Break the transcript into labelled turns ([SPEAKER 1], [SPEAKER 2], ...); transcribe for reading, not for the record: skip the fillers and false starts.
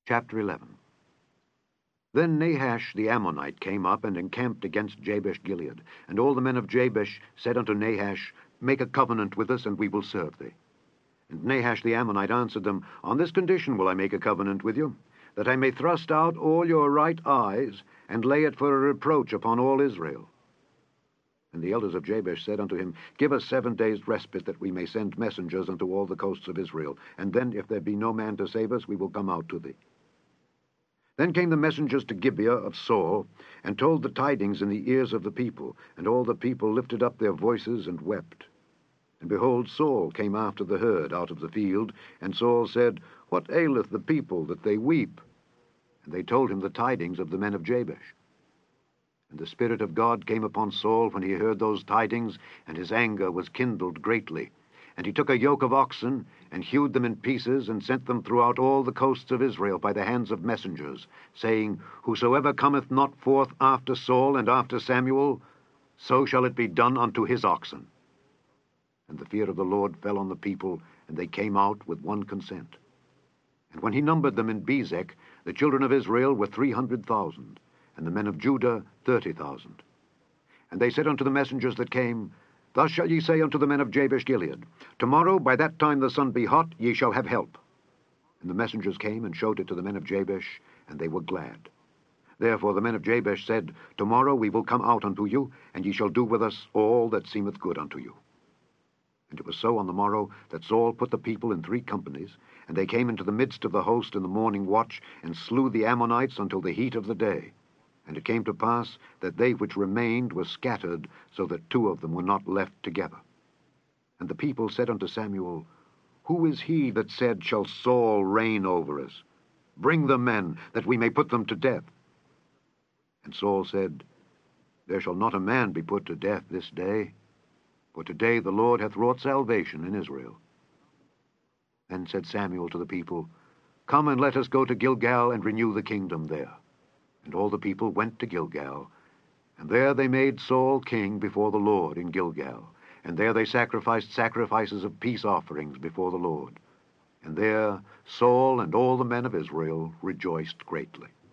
[SPEAKER 1] Chapter 11. Then Nahash the Ammonite came up and encamped against Jabesh-Gilead. And all the men of Jabesh said unto Nahash, Make a covenant with us, and we will serve thee. And Nahash the Ammonite answered them, On this condition will I make a covenant with you, that I may thrust out all your right eyes, and lay it for a reproach upon all Israel. And the elders of Jabesh said unto him, Give us 7 days' respite, that we may send messengers unto all the coasts of Israel. And then, if there be no man to save us, we will come out to thee. Then came the messengers to Gibeah of Saul, and told the tidings in the ears of the people. And all the people lifted up their voices and wept. And behold, Saul came after the herd out of the field. And Saul said, What aileth the people, that they weep? And they told him the tidings of the men of Jabesh. And the Spirit of God came upon Saul when he heard those tidings, and his anger was kindled greatly. And he took a yoke of oxen, and hewed them in pieces, and sent them throughout all the coasts of Israel by the hands of messengers, saying, Whosoever cometh not forth after Saul and after Samuel, so shall it be done unto his oxen. And the fear of the Lord fell on the people, and they came out with one consent. And when he numbered them in Bezek, the children of Israel were 300,000, and the men of Judah 30,000. And they said unto the messengers that came, Thus shall ye say unto the men of Jabesh-Gilead, Tomorrow by that time the sun be hot, ye shall have help. And the messengers came and showed it to the men of Jabesh, and they were glad. Therefore the men of Jabesh said, Tomorrow we will come out unto you, and ye shall do with us all that seemeth good unto you. And it was so on the morrow that Saul put the people in 3 companies, and they came into the midst of the host in the morning watch, and slew the Ammonites until the heat of the day. And it came to pass that they which remained were scattered, so that 2 of them were not left together. And the people said unto Samuel, Who is he that said, Shall Saul reign over us? Bring the men, that we may put them to death. And Saul said, There shall not a man be put to death this day, for today the Lord hath wrought salvation in Israel. Then said Samuel to the people, Come and let us go to Gilgal, and renew the kingdom there. And all the people went to Gilgal, and there they made Saul king before the Lord in Gilgal. And there they sacrificed sacrifices of peace offerings before the Lord. And there Saul and all the men of Israel rejoiced greatly.